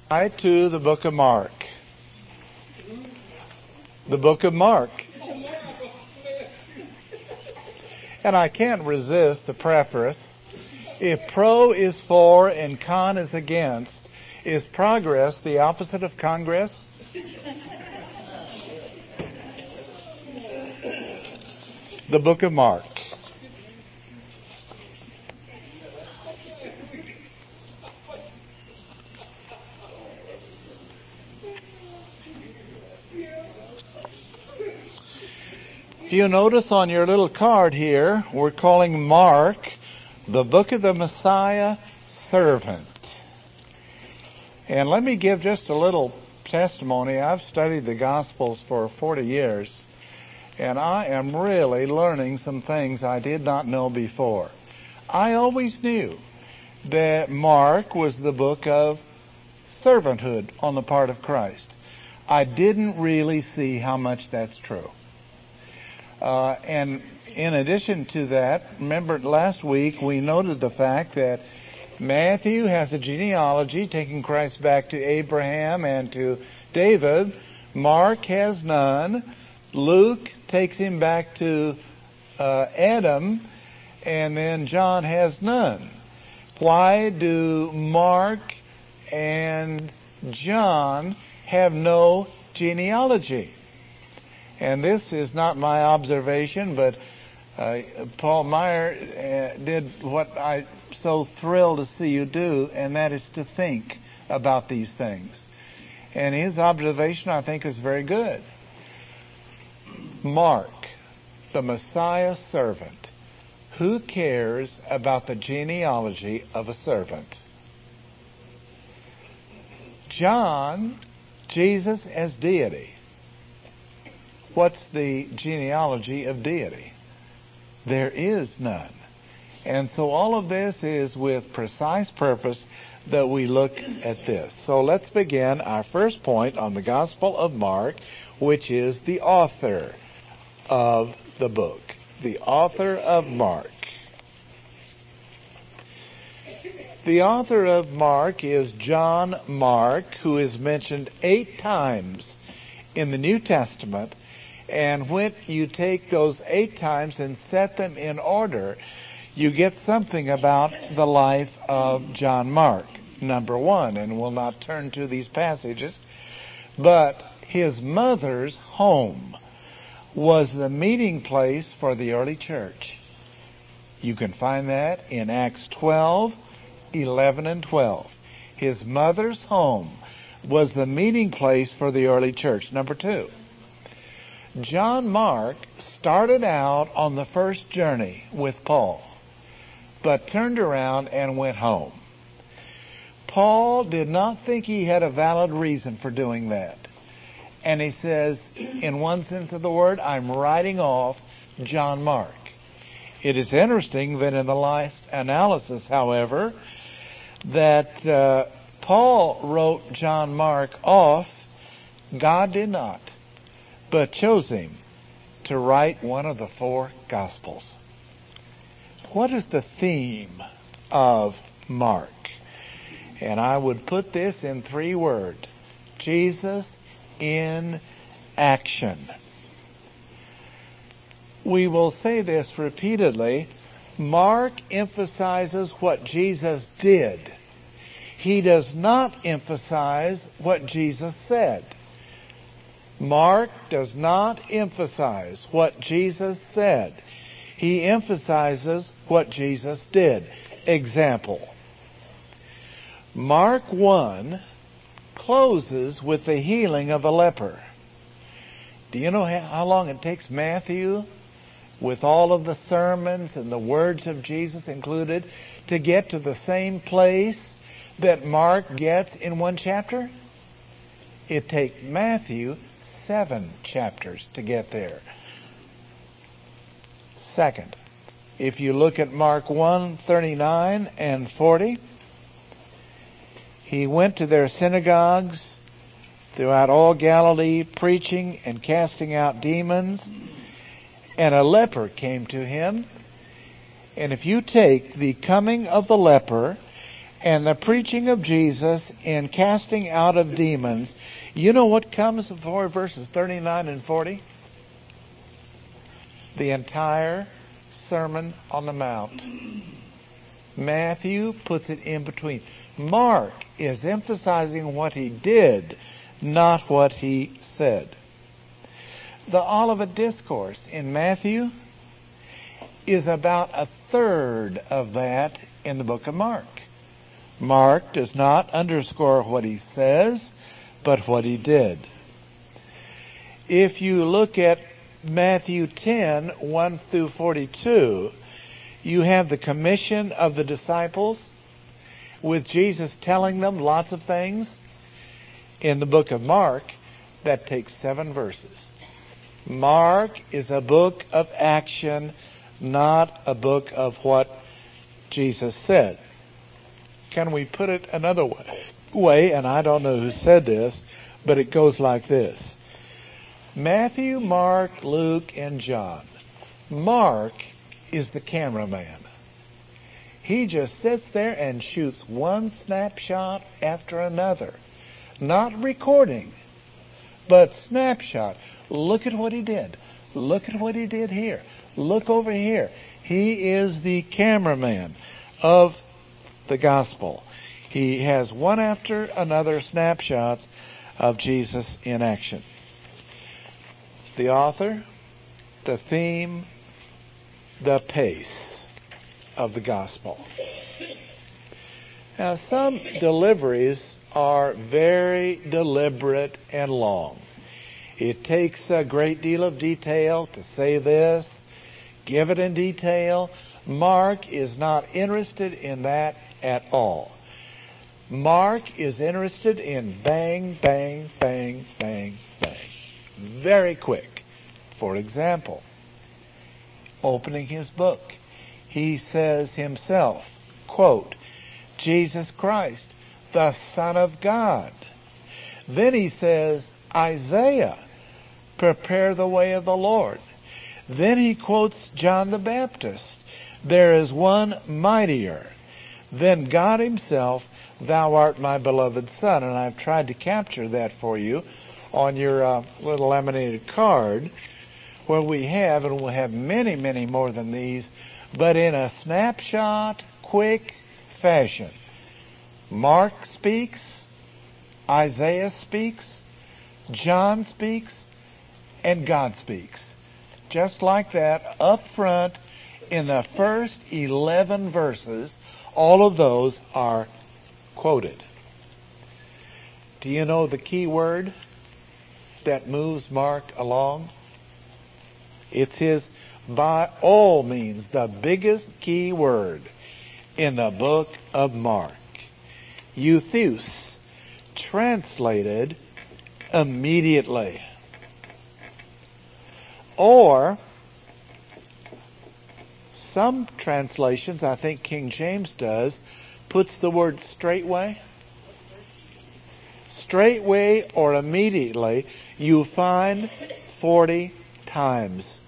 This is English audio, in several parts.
Right to the book of Mark. The book of Mark. And I can't resist the preface. If pro is for and con is against, is progress the opposite of congress? The book of Mark. If you notice on your little card here, we're calling Mark the book of the Messiah servant. And let me give just a little testimony. I've studied the Gospels for 40 years, and I am really learning some things I did not know before. I always knew that Mark was the book of servanthood on the part of Christ. I didn't really see how much that's true. And in addition to that, remember last week we noted the fact that Matthew has a genealogy taking Christ back to Abraham and to David. Mark has none. Luke takes him back to Adam, and then John has none. Why do Mark and John have no genealogy? And this is not my observation, but Paul Meyer did what I'm so thrilled to see you do, and that is to think about these things. And his observation, I think, is very good. Mark, the Messiah servant. Who cares about the genealogy of a servant? John, Jesus as deity. What's the genealogy of deity? There is none. And so all of this is with precise purpose that we look at this. So let's begin our first point on the Gospel of Mark, which is the author of the book. The author of Mark. The author of Mark is John Mark, who is mentioned 8 times in the New Testament. And when you take those 8 times and set them in order, you get something about the life of John Mark. Number 1, and we'll not turn to these passages, but his mother's home was the meeting place for the early church. You can find that in Acts 12, 11 and 12. His mother's home was the meeting place for the early church. Number 2. John Mark started out on the first journey with Paul, but turned around and went home. Paul did not think he had a valid reason for doing that. And he says, in one sense of the word, I'm writing off John Mark. It is interesting that in the last analysis, however, that Paul wrote John Mark off. God did not, but chose him to write one of the 4 Gospels. What is the theme of Mark? And I would put this in 3 words. Jesus in action. We will say this repeatedly. Mark emphasizes what Jesus did. He does not emphasize what Jesus said. Mark does not emphasize what Jesus said. He emphasizes what Jesus did. Example. Mark 1 closes with the healing of a leper. Do you know how long it takes Matthew, with all of the sermons and the words of Jesus included, to get to the same place that Mark gets in 1 chapter? It takes Matthew 7 chapters to get there. Second, if you look at Mark 1, 39 and 40, he went to their synagogues throughout all Galilee, preaching and casting out demons, and a leper came to him. And if you take the coming of the leper and the preaching of Jesus in casting out of demons, you know what comes before verses 39 and 40? The entire Sermon on the Mount. Matthew puts it in between. Mark is emphasizing what he did, not what he said. The Olivet Discourse in Matthew is about a third of that in the book of Mark. Mark does not underscore what he says, but what he did. If you look at Matthew 10, 1 through 42, you have the commission of the disciples with Jesus telling them lots of things. In the book of Mark, that takes 7 verses. Mark is a book of action, not a book of what Jesus said. Can we put it another way? And I don't know who said this, but it goes like this. Matthew, Mark, Luke, and John. Mark is the cameraman. He just sits there and shoots one snapshot after another. Not recording, but snapshot. Look at what he did. Look at what he did here. Look over here. He is the cameraman of the gospel. He has one after another snapshots of Jesus in action. The author, the theme, the pace of the gospel. Now, some deliveries are very deliberate and long. It takes a great deal of detail to say this, give it in detail. Mark is not interested in that at all. Mark is interested in bang, bang, bang, bang, bang. Very quick. For example, opening his book, he says himself, quote, Jesus Christ, the Son of God. Then he says, Isaiah, prepare the way of the Lord. Then he quotes John the Baptist, there is one mightier. Then God himself, thou art my beloved Son. And I've tried to capture that for you on your little laminated card, where we have, and we'll have many, many more than these, but in a snapshot, quick fashion. Mark speaks, Isaiah speaks, John speaks, and God speaks. Just like that, up front, in the first 11 verses, all of those are quoted. Do you know the key word that moves Mark along? It's his, by all means, the biggest key word in the book of Mark. Eutheus, translated immediately. Or, some translations, I think King James does, puts the word straightway. Straightway or immediately, you find 40 times.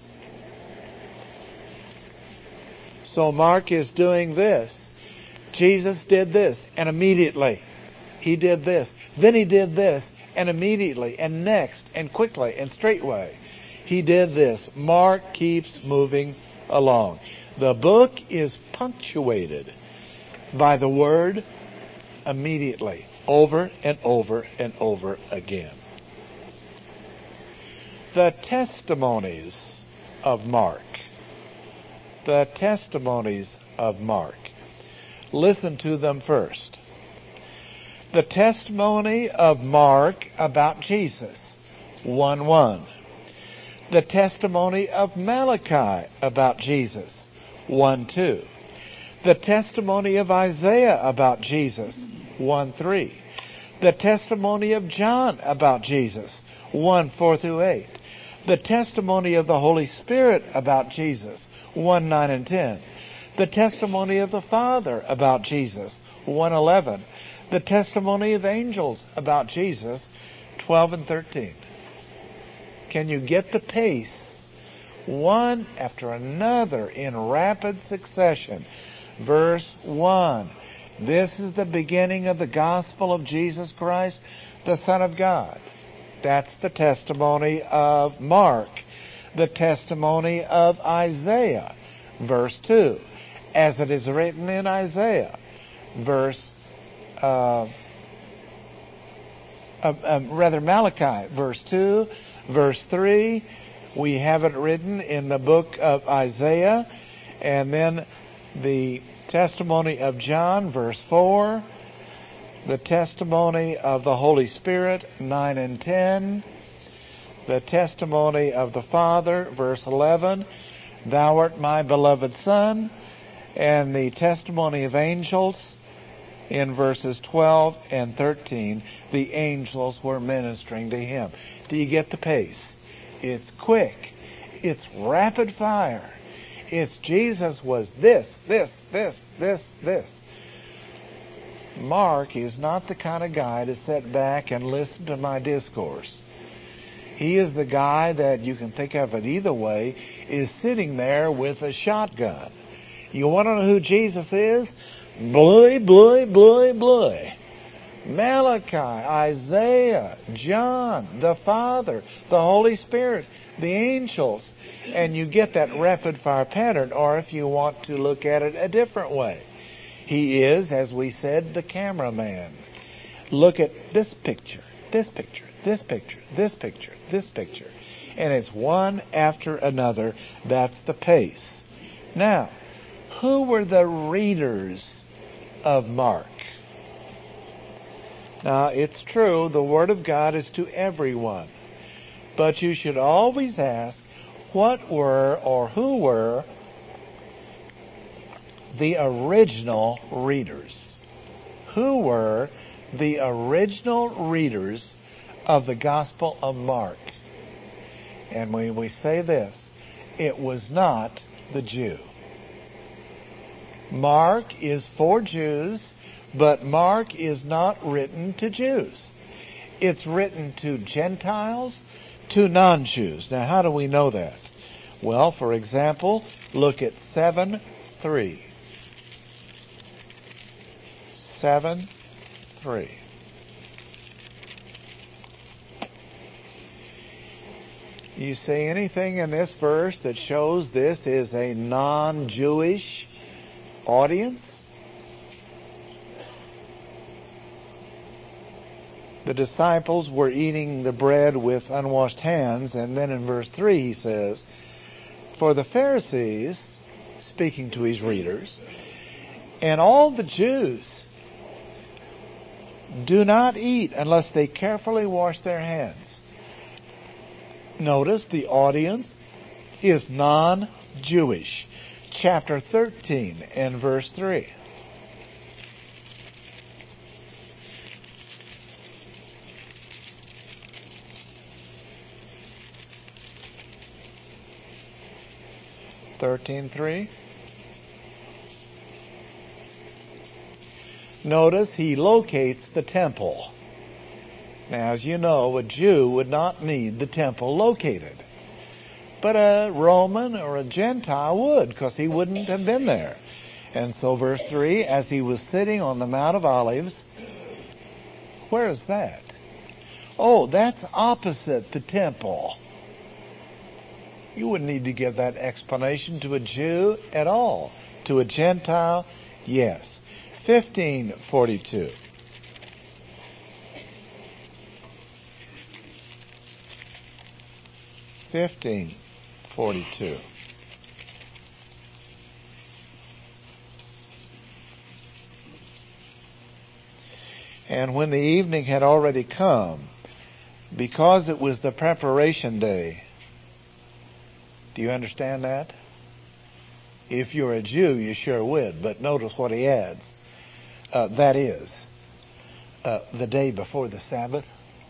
So Mark is doing this. Jesus did this, and immediately he did this. Then he did this, and immediately, and next, and quickly, and straightway he did this. Mark keeps moving along. The book is punctuated by the word immediately, over and over and over again. The testimonies of Mark. The testimonies of Mark. Listen to them first. The testimony of Mark about Jesus, 1:1. The testimony of Malachi about Jesus, 1:2. The testimony of Isaiah about Jesus, 1:3. The testimony of John about Jesus, 1:4 through 8. The testimony of the Holy Spirit about Jesus, 1:9 and 10. The testimony of the Father about Jesus, 1:11. The testimony of angels about Jesus, 12 and 13. Can you get the pace? One after another in rapid succession. Verse 1. This is the beginning of the gospel of Jesus Christ, the Son of God. That's the testimony of Mark. The testimony of Isaiah, verse 2, as it is written in Isaiah, Malachi, verse 2, verse 3. We have it written in the book of Isaiah, and then the testimony of John, verse 4, the testimony of the Holy Spirit, 9 and 10, the testimony of the Father, verse 11, thou art my beloved Son, and the testimony of angels in verses 12 and 13. The angels were ministering to him. Do you get the pace? It's quick. It's rapid fire. It's Jesus was this. Mark is not the kind of guy to sit back and listen to my discourse. He is the guy that, you can think of it either way, is sitting there with a shotgun. You want to know who Jesus is? Malachi, Isaiah, John, the Father, the Holy Spirit, the angels. And you get that rapid fire pattern, or if you want to look at it a different way, he is, as we said, the cameraman. Look at this picture, this picture, this picture, this picture, this picture. And it's one after another. That's the pace. Now, who were the readers of Mark? Now, it's true, the Word of God is to everyone. But you should always ask, what were or who were the original readers? Who were the original readers of the Gospel of Mark? And when we say this, it was not the Jew. Mark is for Jews, but Mark is not written to Jews. It's written to Gentiles, to non-Jews. Now, how do we know that? Well, for example, look at 7:3. 7:3. You see anything in this verse that shows this is a non-Jewish audience? The disciples were eating the bread with unwashed hands, and then in verse 3 he says, for the Pharisees, speaking to his readers, and all the Jews do not eat unless they carefully wash their hands. Notice the audience is non-Jewish. Chapter 13 and verse 3. Notice he locates the temple. Now, as you know, a Jew would not need the temple located. But a Roman or a Gentile would, because he wouldn't have been there. And so verse 3, as he was sitting on the Mount of Olives, where is that? Oh, that's opposite the temple. You wouldn't need to give that explanation to a Jew at all. To a Gentile, yes. 15:42. And when the evening had already come, because it was the preparation day. Do you understand that? If you're a Jew, you sure would. But notice what he adds. That is, the day before the Sabbath.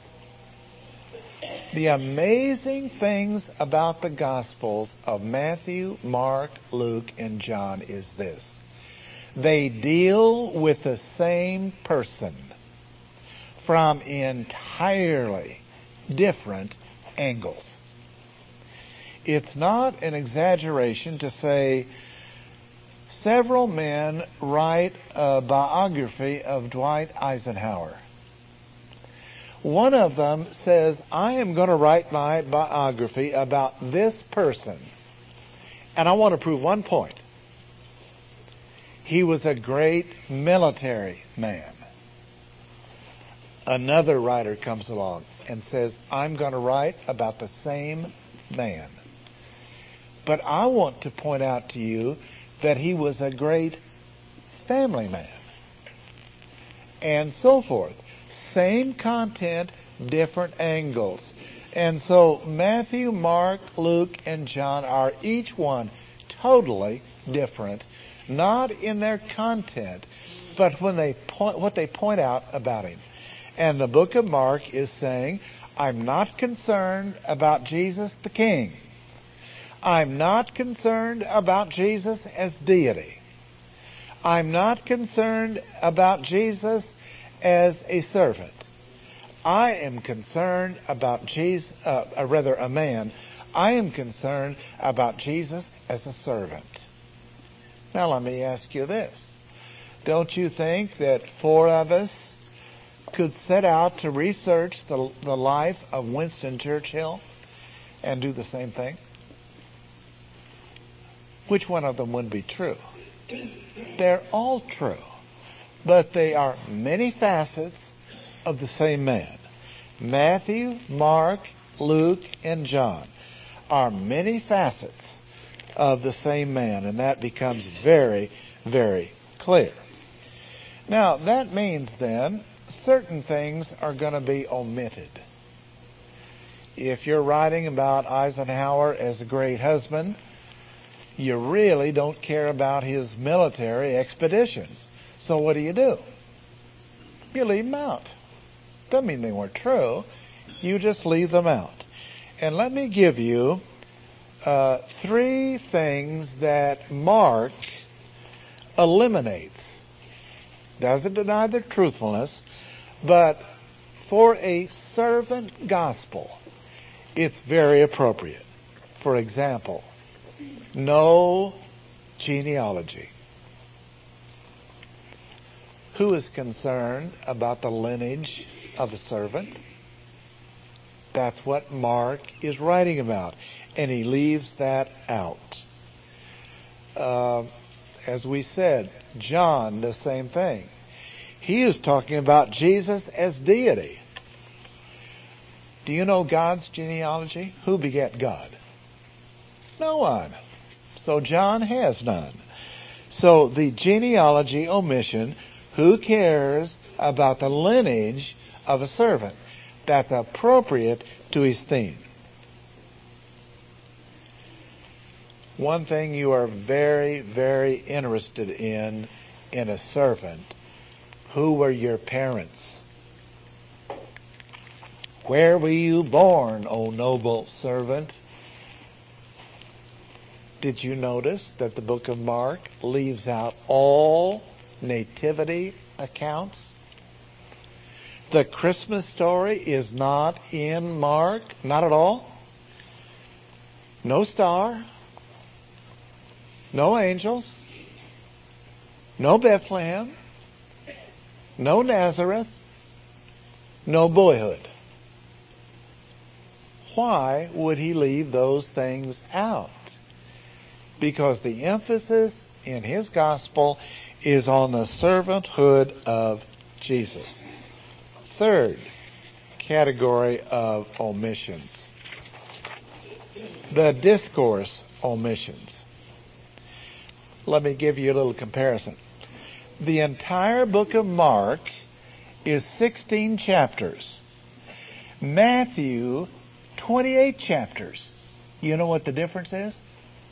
The amazing things about the Gospels of Matthew, Mark, Luke, and John is this. They deal with the same person from entirely different angles. It's not an exaggeration to say several men write a biography of Dwight Eisenhower. One of them says, I am going to write my biography about this person. And I want to prove one point. He was a great military man. Another writer comes along and says, I'm going to write about the same man. But I want to point out to you that he was a great family man. And so forth. Same content, different angles. And so Matthew, Mark, Luke, and John are each one totally different, not in their content, but what they point out about him. And the book of Mark is saying, I'm not concerned about Jesus the King. I'm not concerned about Jesus as deity. I'm not concerned about Jesus as a servant. I am concerned about Jesus, a man. I am concerned about Jesus as a servant. Now let me ask you this. Don't you think that four of us could set out to research the life of Winston Churchill and do the same thing? Which one of them would be true? They're all true, but they are many facets of the same man. Matthew, Mark, Luke, and John are many facets of the same man, and that becomes very, very clear. Now, that means then certain things are going to be omitted. If you're writing about Eisenhower as a great husband, you really don't care about his military expeditions. So what do? You leave them out. Doesn't mean they weren't true. You just leave them out. And let me give you three things that Mark eliminates. Doesn't deny their truthfulness, but for a servant gospel, it's very appropriate. For example, no genealogy. Who is concerned about the lineage of a servant? That's what Mark is writing about, and he leaves that out. As we said, John, the same thing. He is talking about Jesus as deity. Do you know God's genealogy? Who begat God? No one. So John has none. So the genealogy omission, who cares about the lineage of a servant? That's appropriate to his theme. One thing you are very, very interested in a servant. Who were your parents? Where were you born, O noble servant? Did you notice that the book of Mark leaves out all nativity accounts? The Christmas story is not in Mark, not at all. No star, no angels, no Bethlehem, no Nazareth, no boyhood. Why would he leave those things out? Because the emphasis in his gospel is on the servanthood of Jesus. Third category of omissions. The discourse omissions. Let me give you a little comparison. The entire book of Mark is 16 chapters. Matthew, 28 chapters. You know what the difference is?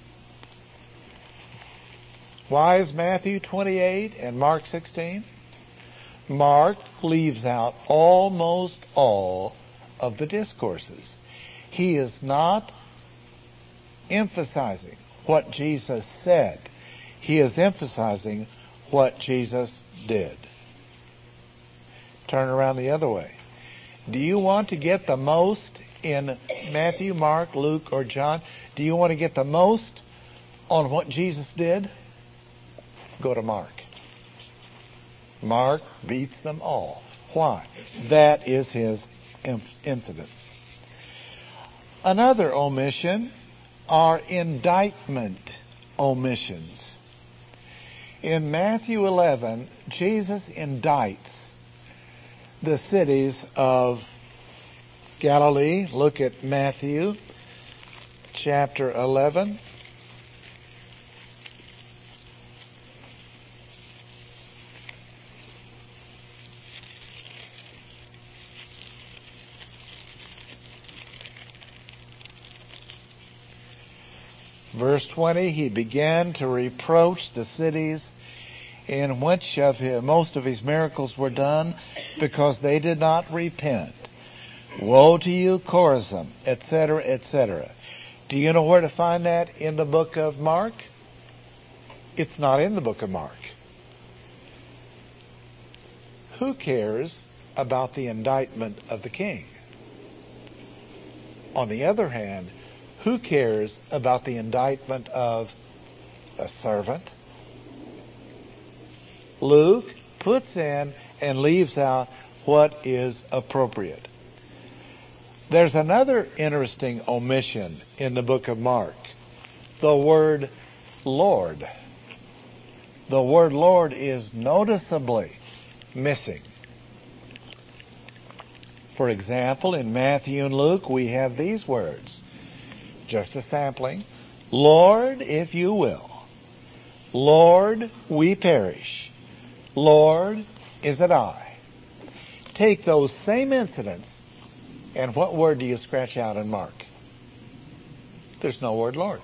Why is Matthew 28 and Mark 16? Mark leaves out almost all of the discourses. He is not emphasizing what Jesus said. He is emphasizing what Jesus did. Turn around the other way. Do you want to get the most in Matthew, Mark, Luke, or John? Do you want to get the most on what Jesus did? Go to Mark. Mark beats them all. Why? That is his incident. Another omission are indictment omissions. In Matthew 11, Jesus indicts the cities of Galilee. Look at Matthew chapter 11. Verse 20, he began to reproach the cities in which most of his miracles were done, because they did not repent. Woe to you, Chorazin, etc., etc. Do you know where to find that in the book of Mark? It's not in the book of Mark. Who cares about the indictment of the king? On the other hand, who cares about the indictment of a servant? Luke puts in and leaves out what is appropriate. There's another interesting omission in the book of Mark. The word Lord. The word Lord is noticeably missing. For example, in Matthew and Luke, we have these words. Just a sampling. Lord, if you will. Lord, we perish. Lord, is it I? Take those same incidents, and what word do you scratch out in Mark? There's no word Lord.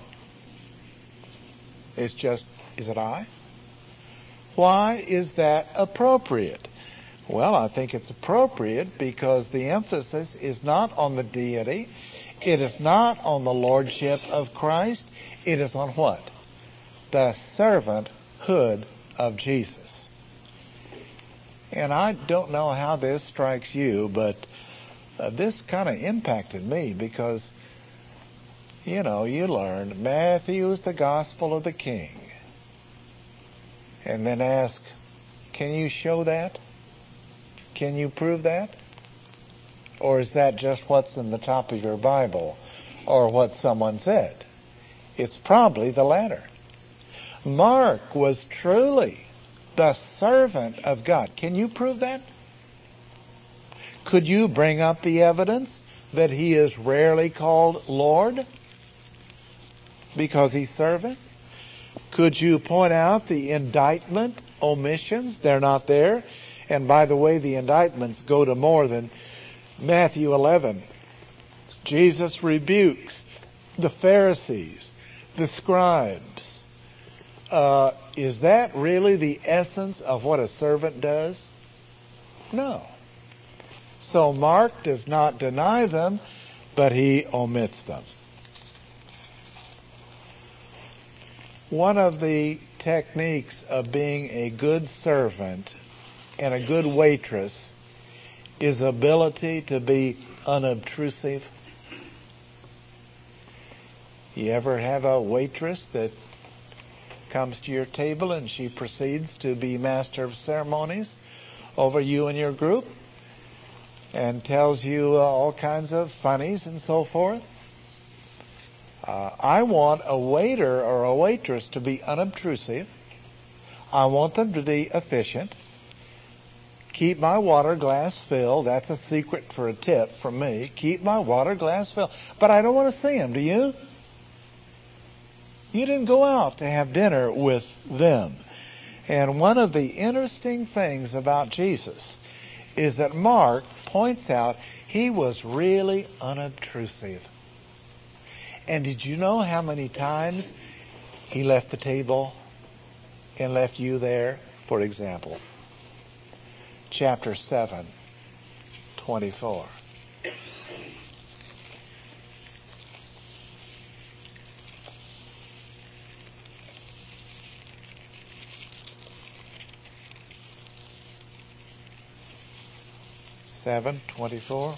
It's just, is it I? Why is that appropriate? Well, I think it's appropriate because the emphasis is not on the deity. It is not on the lordship of Christ. It is on what? The servanthood of Jesus. And I don't know how this strikes you, but this kind of impacted me because, you learned Matthew is the gospel of the king. And then ask, can you show that? Can you prove that? Or is that just what's in the top of your Bible or what someone said? It's probably the latter. Mark was truly the servant of God. Can you prove that? Could you bring up the evidence that he is rarely called Lord because he's servant? Could you point out the indictment omissions? They're not there. And by the way, the indictments go to more than Matthew 11. Jesus rebukes the Pharisees, the scribes. Is that really the essence of what a servant does? No. So Mark does not deny them, but he omits them. One of the techniques of being a good servant and a good waitress is ability to be unobtrusive. You ever have a waitress that comes to your table and she proceeds to be master of ceremonies over you and your group and tells you all kinds of funnies and so forth? I want a waiter or a waitress to be unobtrusive. I want them to be efficient. Keep my water glass filled. That's a secret for a tip from me. Keep my water glass filled. But I don't want to see them, do you? You didn't go out to have dinner with them. And one of the interesting things about Jesus is that Mark points out he was really unobtrusive. And did you know how many times he left the table and left you there? For example, chapter 7, 24. Seven 24.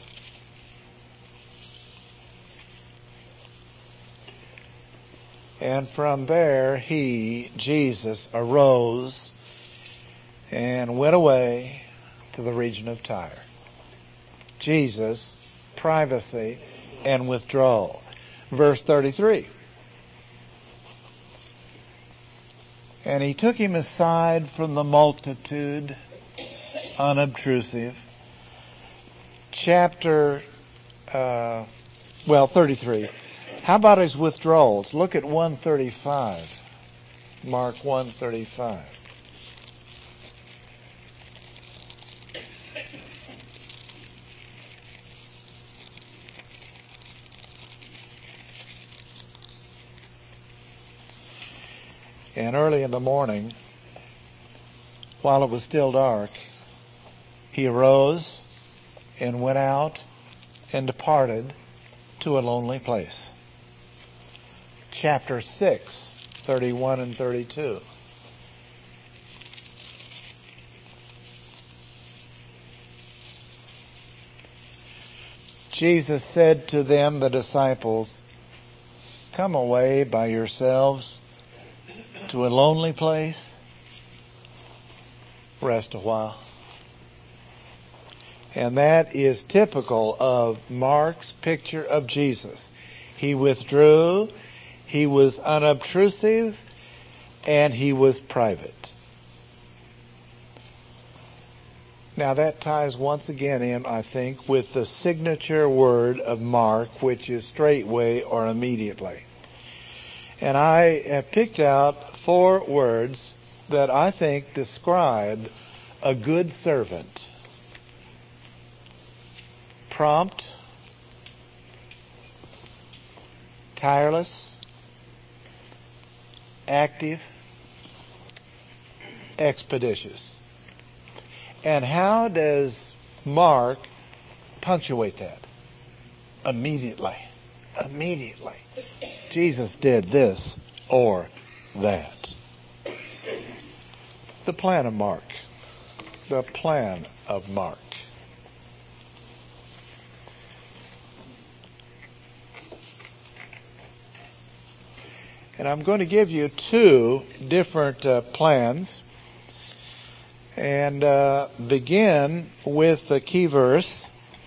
And from there, Jesus, arose and went away to the region of Tyre. Jesus, privacy and withdrawal. Verse 33. And he took him aside from the multitude, unobtrusive. 33. How about his withdrawals? Look at 135. Mark 135. And early in the morning, while it was still dark, he arose and went out and departed to a lonely place. Chapter 6, 31 and 32. Jesus said to them, the disciples, "Come away by yourselves to a lonely place, rest a while." And that is typical of Mark's picture of Jesus. He withdrew, he was unobtrusive, and he was private. Now that ties once again in, I think, with the signature word of Mark, which is straightway or immediately. And I have picked out 4 words that I think describe a good servant. Prompt, tireless, active, expeditious. And how does Mark punctuate that? Immediately. Immediately. Jesus did this or that. The plan of Mark. The plan of Mark. And I'm going to give you 2 different plans and begin with the key verse.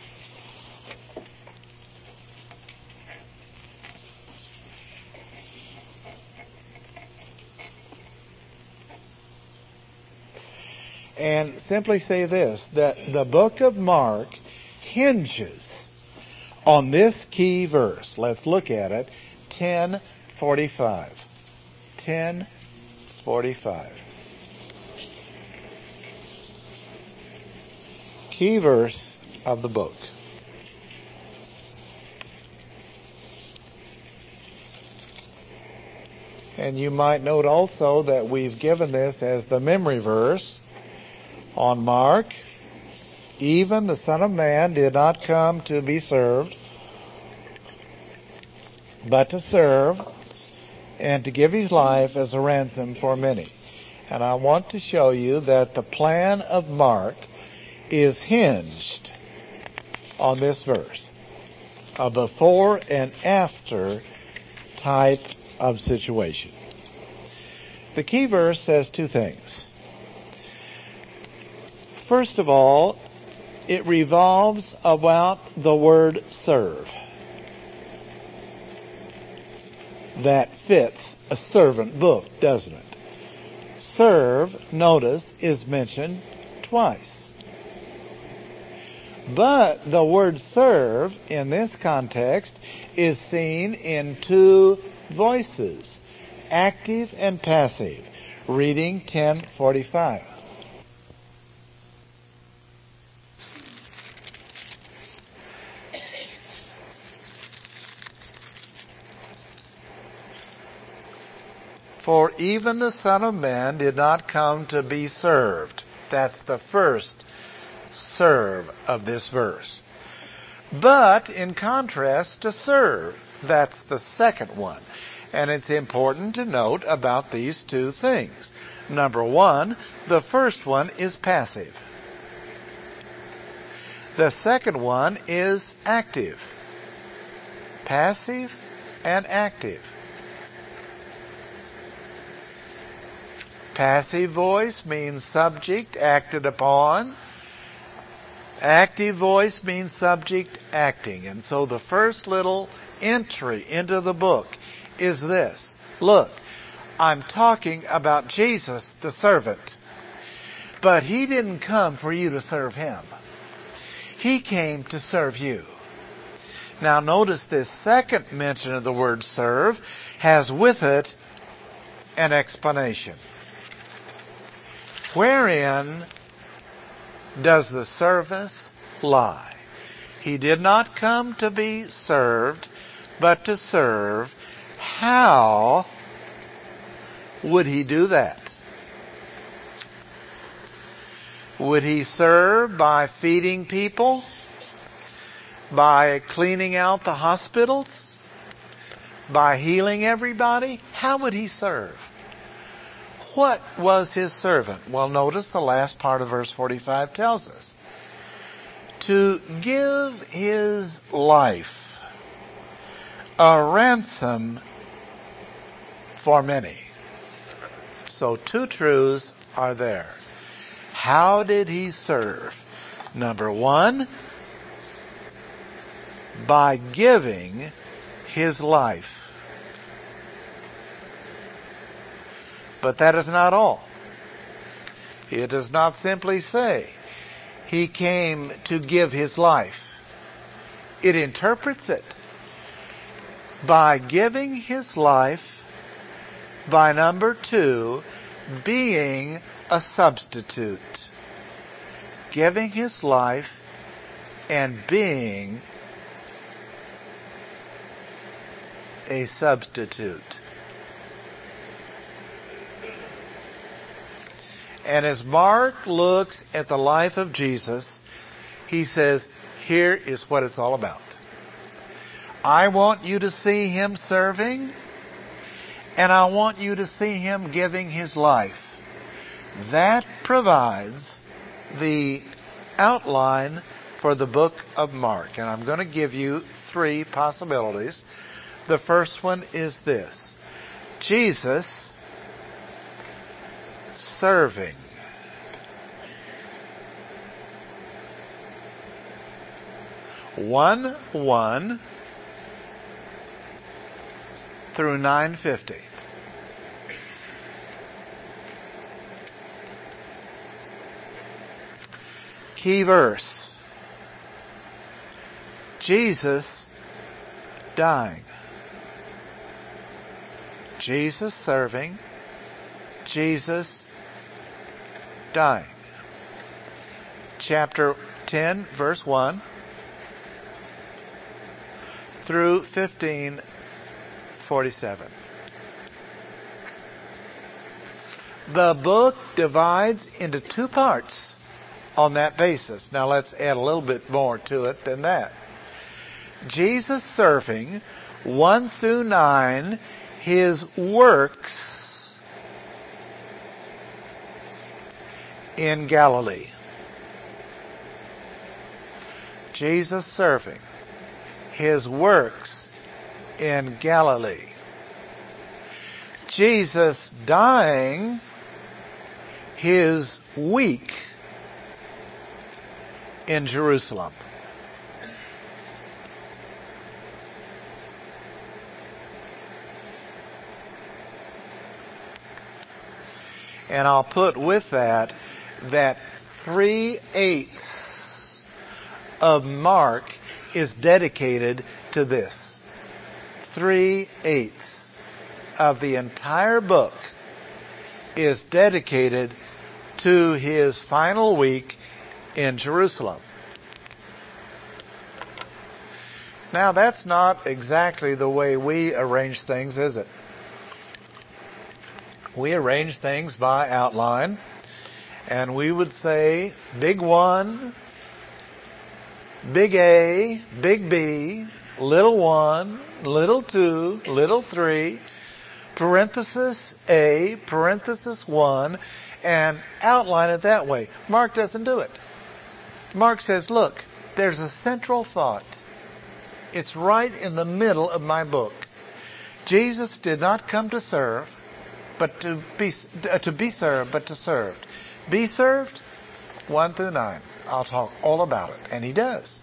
And simply say this, that the book of Mark hinges on this key verse. Let's look at it. 10:45. 10:45. Key verse of the book. And you might note also that we've given this as the memory verse on Mark. Even the Son of Man did not come to be served, but to serve and to give his life as a ransom for many. And I want to show you that the plan of Mark is hinged on this verse, a before and after type of situation. The key verse says 2 things. First of all, it revolves about the word serve. That fits a servant book, doesn't it? Serve, notice, is mentioned twice. But the word serve in this context is seen in 2 voices, active and passive. Reading 10:45. For even the Son of Man did not come to be served. That's the first serve of this verse. But in contrast to serve, that's the second one. And it's important to note about these 2 things. Number 1, the first one is passive. The second one is active. Passive and active. Passive voice means subject, acted upon. Active voice means subject, acting. And so the first little entry into the book is this. Look, I'm talking about Jesus, the servant. But he didn't come for you to serve him. He came to serve you. Now notice this second mention of the word serve has with it an explanation. Wherein does the service lie? He did not come to be served, but to serve. How would he do that? Would he serve by feeding people? By cleaning out the hospitals? By healing everybody? How would he serve? What was his servant? Well, notice the last part of verse 45 tells us. To give his life a ransom for many. So two truths are there. How did he serve? Number one, by giving his life. But that is not all. It does not simply say he came to give his life. It interprets it by giving his life, by number two, being a substitute. Giving his life and being a substitute. And as Mark looks at the life of Jesus, he says, here is what it's all about. I want you to see him serving, and I want you to see him giving his life. That provides the outline for the book of Mark. And I'm going to give you three possibilities. The first one is this. Jesus serving. (1:1 through 9:50). Key verse. Jesus dying. Jesus serving. Jesus dying. Chapter 10, verse 1 through 15:47. The book divides into two parts on that basis. Now let's add a little bit more to it than that. Jesus serving, 1 through 9, his works in Galilee. Jesus serving, his works in Galilee. Jesus dying, his week in Jerusalem. And I'll put with that 3/8 of Mark is dedicated to this. 3/8 of the entire book is dedicated to his final week in Jerusalem. Now that's not exactly the way we arrange things, is it? We arrange things by outline, and we would say big 1, big A, big B, little 1, little 2, little 3, parenthesis A, parenthesis 1, and outline it that way. Mark doesn't do it. Mark says, look, there's a central thought. It's right in the middle of my book. Jesus did not come to serve. but to be served, but to serve. Be served, 1 through 9. I'll talk all about it, and he does.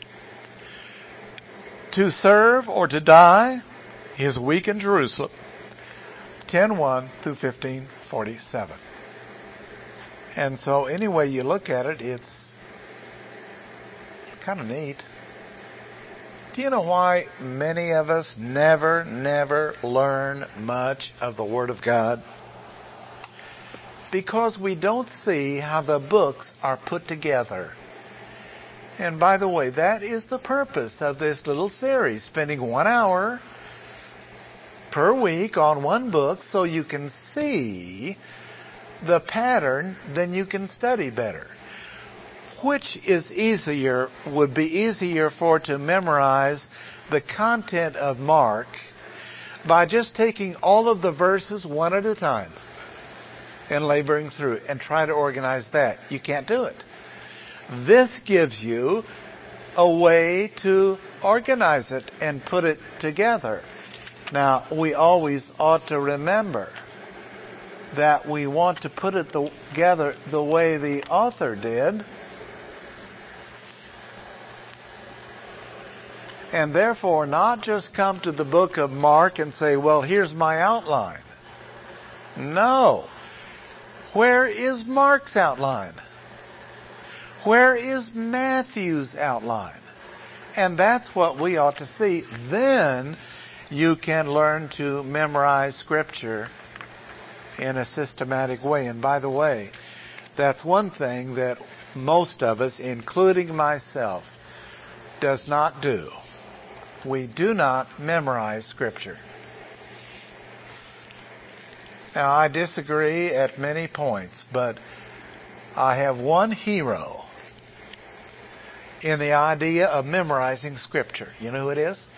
To serve or to die is weak in Jerusalem, 10:1 through 15:47. And so any way you look at it, it's kind of neat. Do you know why many of us never learn much of the Word of God? Because we don't see how the books are put together. And by the way, that is the purpose of this little series, spending 1 hour per week on one book so you can see the pattern, then you can study better. Which is easier, would be easier for to memorize the content of Mark by just taking all of the verses one at a time and laboring through it and try to organize that. You can't do it. This gives you a way to organize it and put it together. Now, we always ought to remember that we want to put it together the way the author did. And therefore not just come to the book of Mark and say, well, here's my outline. No. Where is Mark's outline? Where is Matthew's outline? And that's what we ought to see. Then you can learn to memorize Scripture in a systematic way. And by the way, that's one thing that most of us, including myself, does not do. We do not memorize Scripture. Now, I disagree at many points, but I have one hero in the idea of memorizing Scripture. You know who it is?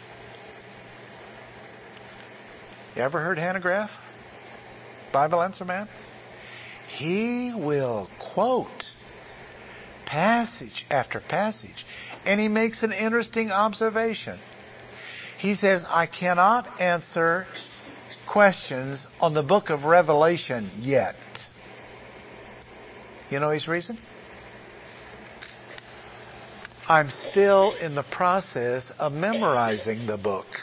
You ever heard Hannah Graff? Bible Answer Man? He will quote passage after passage, and he makes an interesting observation. He says, I cannot answer questions on the book of Revelation yet. You know his reason? I'm still in the process of memorizing the book.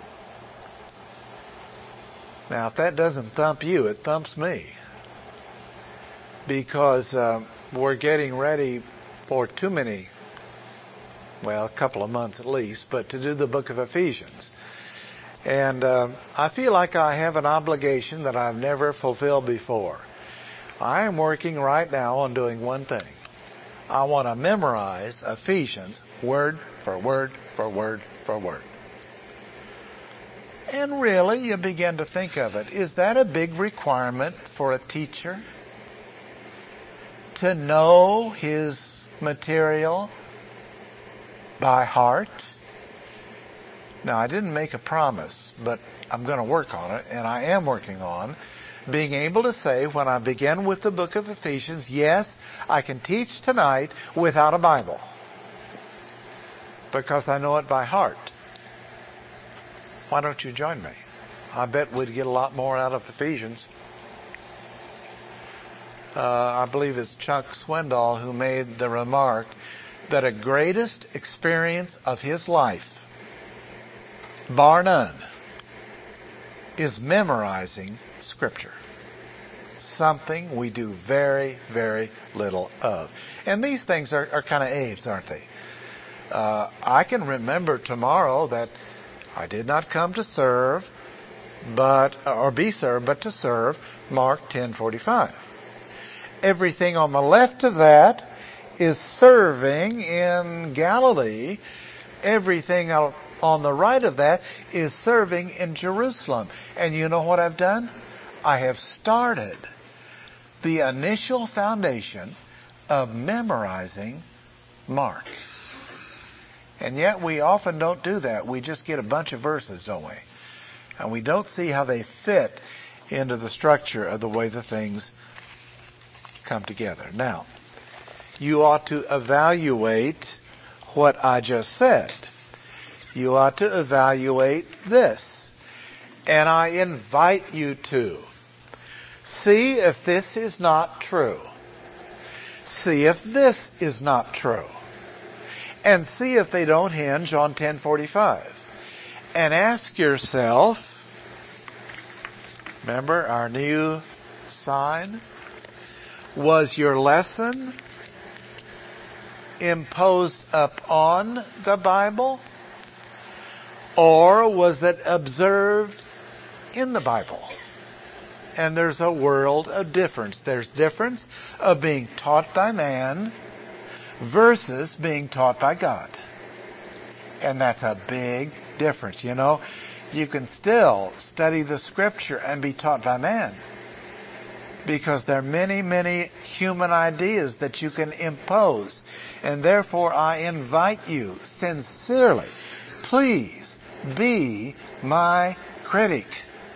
Now, if that doesn't thump you, it thumps me. Because we're getting ready for a couple of months at least, but to do the book of Ephesians. And I feel like I have an obligation that I've never fulfilled before. I am working right now on doing one thing. I want to memorize Ephesians word for word for word for word. And really, you begin to think of it. Is that a big requirement for a teacher? To know his material by heart? Now, I didn't make a promise, but I'm going to work on it, and I am working on being able to say when I begin with the book of Ephesians, yes, I can teach tonight without a Bible because I know it by heart. Why don't you join me? I bet we'd get a lot more out of Ephesians. I believe it's Chuck Swindoll who made the remark that a greatest experience of his life, bar none, is memorizing Scripture. Something we do very, very little of. And these things are kind of aids, aren't they? I can remember tomorrow that I did not come to serve, or be served, but to serve, Mark 10:45. Everything on the left of that is serving in Galilee. Everything on the right of that is serving in Jerusalem. And you know what I've done? I have started the initial foundation of memorizing Mark. And yet we often don't do that. We just get a bunch of verses, don't we? And we don't see how they fit into the structure of the way the things come together. Now, you ought to evaluate what I just said. You ought to evaluate this. And I invite you See if this is not true. See if this is not true. And see if they don't hinge on 1045. And ask yourself, remember our new sign, was your lesson imposed upon the Bible, or was it observed in the Bible? And there's a world of difference. There's difference of being taught by man versus being taught by God. And that's a big difference. You know, you can still study the Scripture and be taught by man, because there are many, many human ideas that you can impose. And therefore, I invite you sincerely, please be my critic.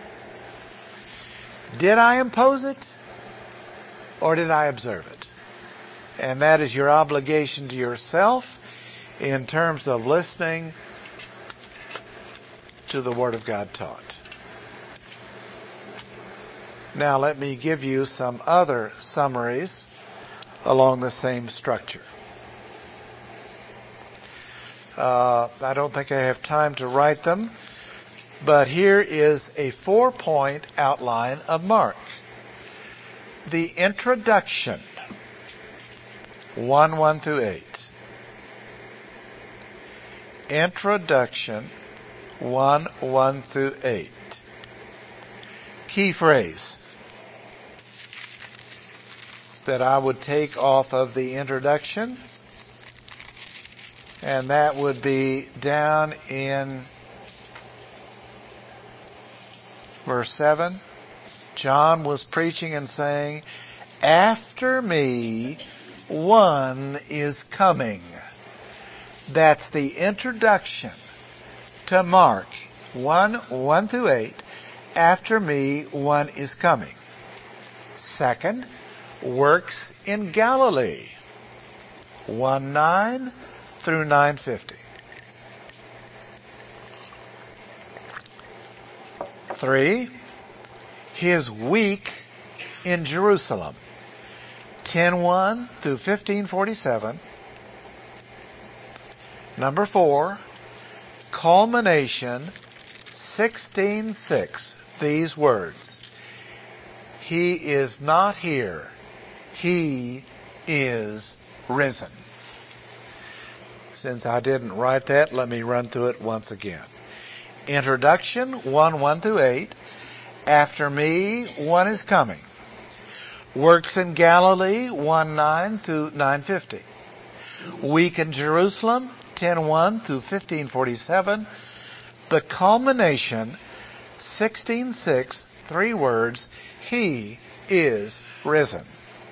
Did I impose it, or did I observe it? And that is your obligation to yourself in terms of listening to the Word of God taught. Now let me give you some other summaries along the same structure. I don't think I have time to write them, but here is a 4-point outline of Mark. The introduction, 1 through 8. Introduction, 1 through 8. Key phrase that I would take off of the introduction, and that would be down in verse 7. John was preaching and saying, "After me, one is coming." That's the introduction to Mark 1 through 8. After me, one is coming. Second, works in Galilee, 1:9 through 9:50. 3, his week in Jerusalem, 10:1 through 15:47. Number 4, culmination, 16:6. These words: He is not here. He is risen. Since I didn't write that, let me run through it once again. Introduction, 1 through 8. After me, one is coming. Works in Galilee, 1:9 through 9:50. Week in Jerusalem, 10:1 through 15:47. The culmination, 16:6, 3 words: He is risen.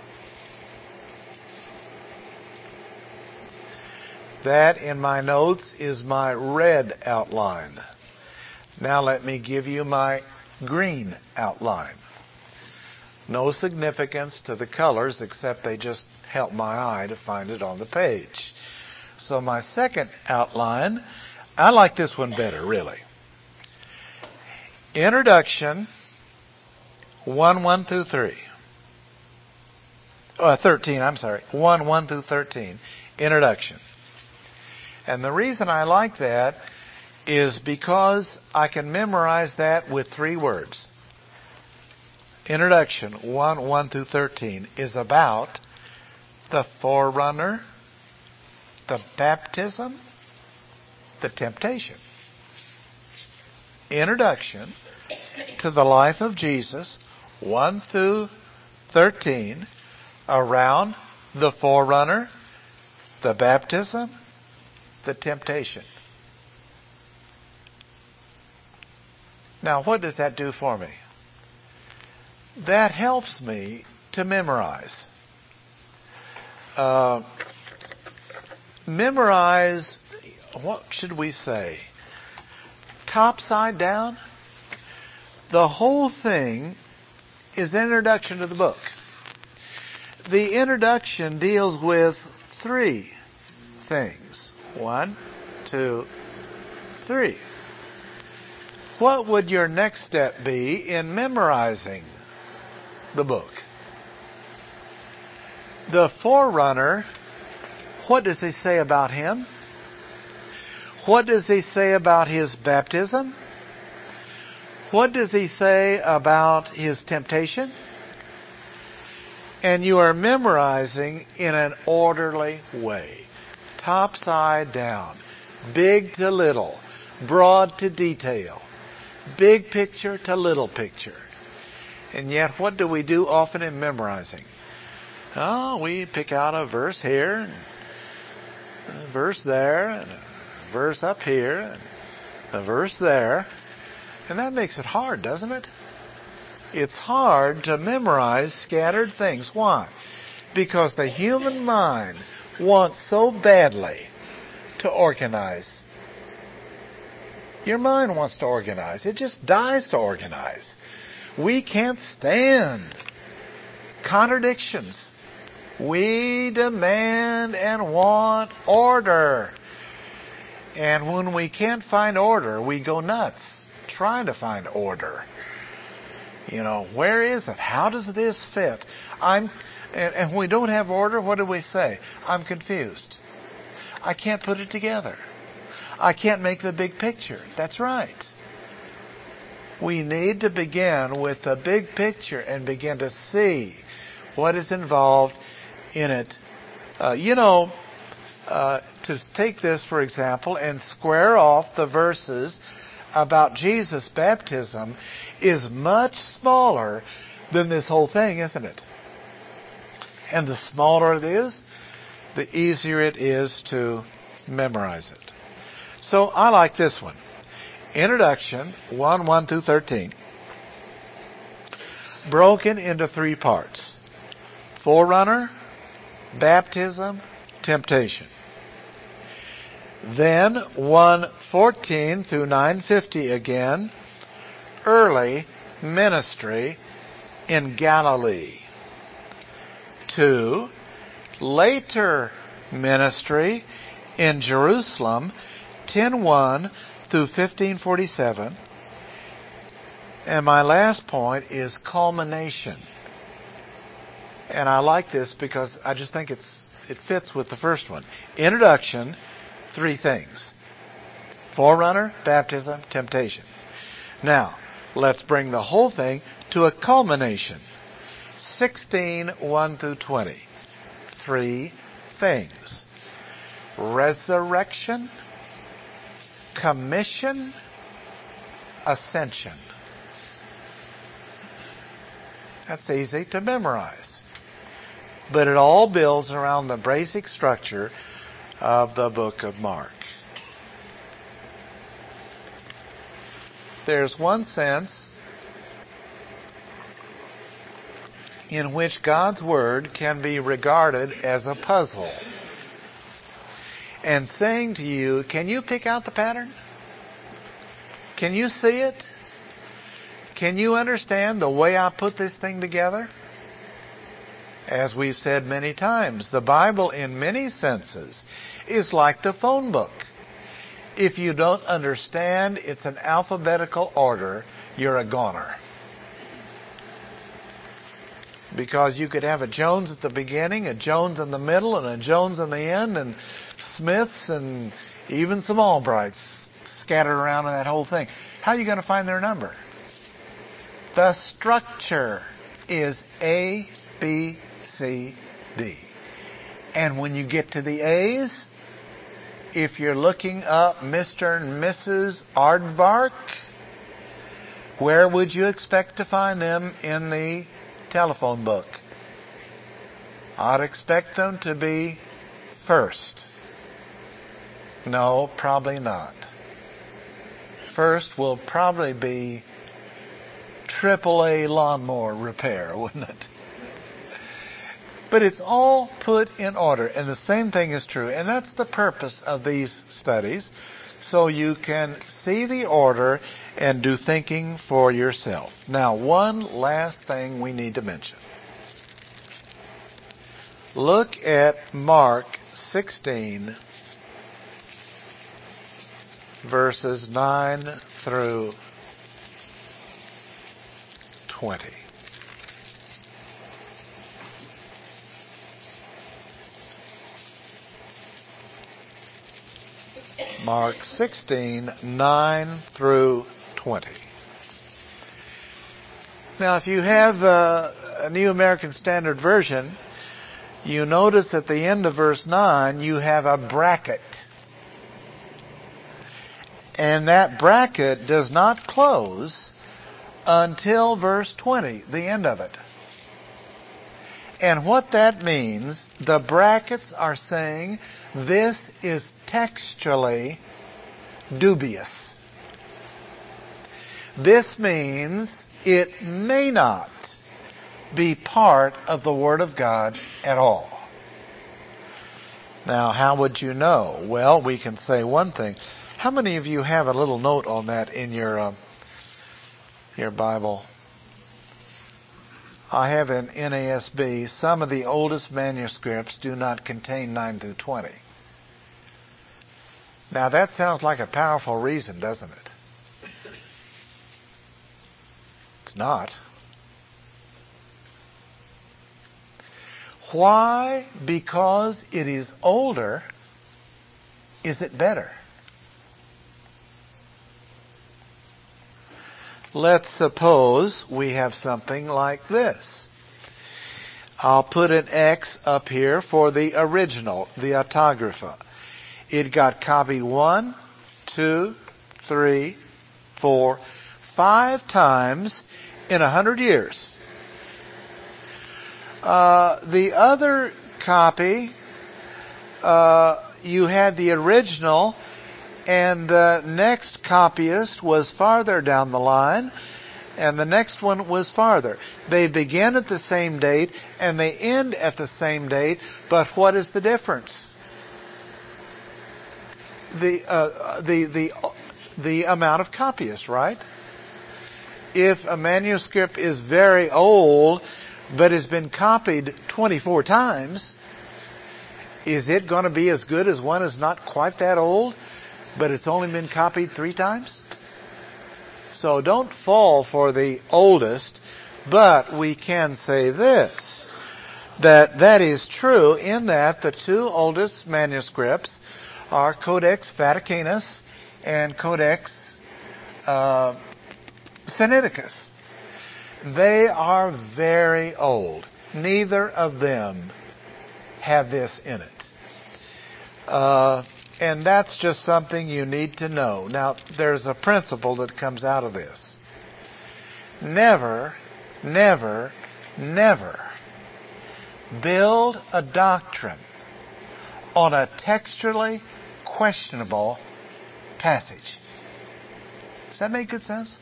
That in my notes is my red outline. Now let me give you my green outline. No significance to the colors except they just help my eye to find it on the page. So my second outline, I like this one better, really. Introduction, 1 through 3. 13, 1 through 13. Introduction. And the reason I like that is because I can memorize that with 3 words. Introduction, 1 through 13, is about the forerunner, the baptism, the temptation. Introduction to the life of Jesus, 1 through 13, around the forerunner, the baptism, the temptation. Now, what does that do for me? That helps me to memorize. Memorize, what should we say? Top side down? The whole thing is an introduction to the book. The introduction deals with 3 things. 1, 2, 3. What would your next step be in memorizing the book. The forerunner, what does he say about him? What does he say about his baptism? What does he say about his temptation? And you are memorizing in an orderly way. Top side down. Big to little. Broad to detail. Big picture to little picture. And yet what do we do often in memorizing? Oh, we pick out a verse here, and a verse there, and a verse up here, and a verse there. And that makes it hard, doesn't it? It's hard to memorize scattered things. Why? Because the human mind wants so badly to organize. Your mind wants to organize. It just dies to organize. We can't stand contradictions. We demand and want order. And when we can't find order, we go nuts trying to find order. You know, where is it? How does this fit? And when we don't have order, what do we say? I'm confused. I can't put it together. I can't make the big picture. That's right. We need to begin with the big picture and begin to see what is involved in it. To take this, for example, and square off the verses about Jesus' baptism is much smaller than this whole thing, isn't it? And the smaller it is, the easier it is to memorize it. So I like this one. Introduction 1 through 13. Broken into 3 parts. Forerunner, baptism, temptation. Then 1:14 through 9:50 again, early ministry in Galilee. 2, later ministry in Jerusalem, 10:1 through 15:47. And my last point is culmination. And I like this because I just think it fits with the first one. Introduction, 3 things. Forerunner, baptism, temptation. Now, let's bring the whole thing to a culmination. 16:1 through 20. 3 things. Resurrection, commission, ascension. That's easy to memorize. But it all builds around the basic structure of the book of Mark. There's one sense in which God's Word can be regarded as a puzzle. And saying to you, can you pick out the pattern? Can you see it? Can you understand the way I put this thing together? As we've said many times, the Bible in many senses is like the phone book. If you don't understand it's an alphabetical order, you're a goner. Because you could have a Jones at the beginning, a Jones in the middle, and a Jones in the end, and Smiths and even some Albrights scattered around in that whole thing. How are you going to find their number? The structure is A, B, C, D. And when you get to the A's, if you're looking up Mr. and Mrs. Aardvark, where would you expect to find them in the telephone book? I'd expect them to be first. No, probably not. First will probably be AAA lawnmower repair, wouldn't it? But it's all put in order, and the same thing is true. And that's the purpose of these studies, so you can see the order and do thinking for yourself. Now, one last thing we need to mention. Look at Mark 16, verses 9 through 20. Mark 16, 9 through 20. Now, if you have a New American Standard Version, you notice at the end of verse 9, you have a bracket. And that bracket does not close until verse 20, the end of it. And what that means, the brackets are saying this is textually dubious. This means it may not be part of the Word of God at all. Now, how would you know? Well, we can say one thing. How many of you have a little note on that in your Bible? I have in NASB, some of the oldest manuscripts do not contain 9 through 20. Now that sounds like a powerful reason, doesn't it? It's not. Why? Because it is older, is it better? Let's suppose we have something like this. I'll put an X up here for the original, the autographa. It got copied 1, 2, 3, 4, 5 times in 100 years. The other copy, you had the original, and the next copyist was farther down the line, and the next one was farther. They begin at the same date, and they end at the same date, but what is the difference? The amount of copyists, right? If a manuscript is very old, but has been copied 24 times, is it going to be as good as one is not quite that old, but it's only been copied 3 times? So don't fall for the oldest, but we can say this, that is true in that the 2 oldest manuscripts are Codex Vaticanus and Codex Sinaiticus. They are very old. Neither of them have this in it. And that's just something you need to know. Now, there's a principle that comes out of this. Never, never, never build a doctrine on a textually questionable passage. Does that make good sense?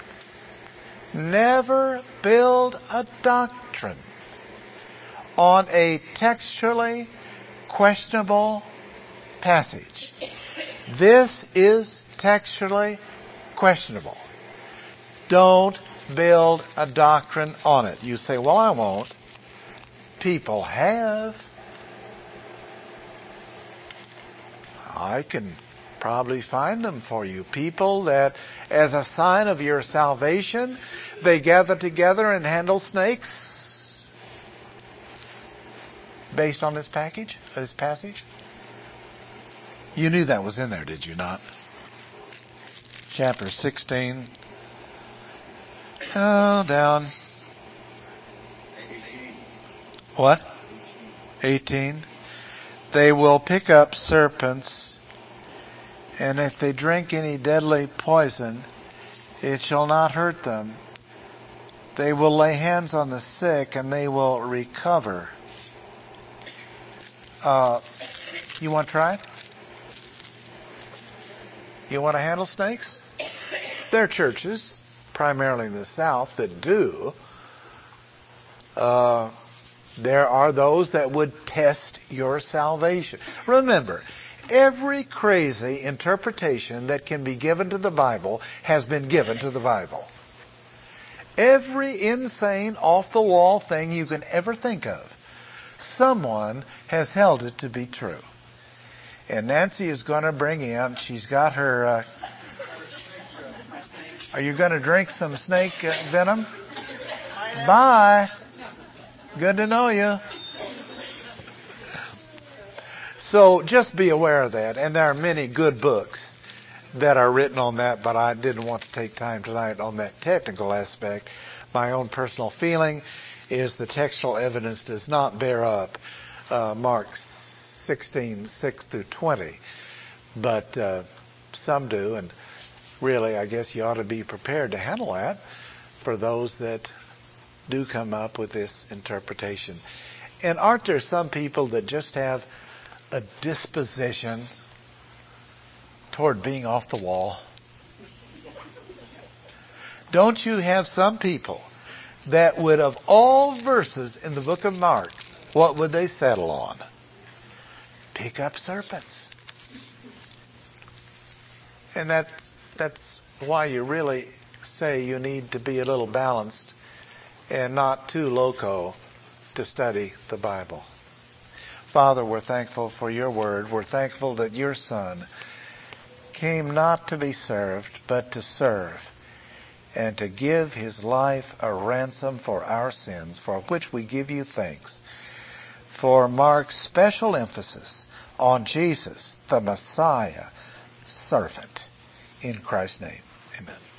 Never build a doctrine on a textually questionable passage. This is textually questionable. Don't build a doctrine on it. You say, well, I won't. People have. I can probably find them for you. People that, as a sign of your salvation, they gather together and handle snakes. Based on this passage? You knew that was in there, did you not? Chapter 16. Oh, down. What? 18. They will pick up serpents, and if they drink any deadly poison, it shall not hurt them. They will lay hands on the sick, and they will recover. You want to try it? You want to handle snakes? There are churches, primarily in the South, that do. There are those that would test your salvation. Remember, every crazy interpretation that can be given to the Bible has been given to the Bible. Every insane, off-the-wall thing you can ever think of, someone has held it to be true. And Nancy is going to bring in, she's got her, are you going to drink some snake venom? Bye. Good to know you. So just be aware of that. And there are many good books that are written on that, but I didn't want to take time tonight on that technical aspect. My own personal feeling is the textual evidence does not bear up Mark 16, 6 through 20. But some do, and really I guess you ought to be prepared to handle that for those that do come up with this interpretation. And aren't there some people that just have a disposition toward being off the wall? Don't you have some people that would, of all verses in the book of Mark, what would they settle on? Pick up serpents. And that's why you really say you need to be a little balanced and not too loco to study the Bible. Father, we're thankful for your word. We're thankful that your Son came not to be served, but to serve, and to give his life a ransom for our sins, for which we give you thanks. For Mark's special emphasis on Jesus, the Messiah, servant. In Christ's name, amen.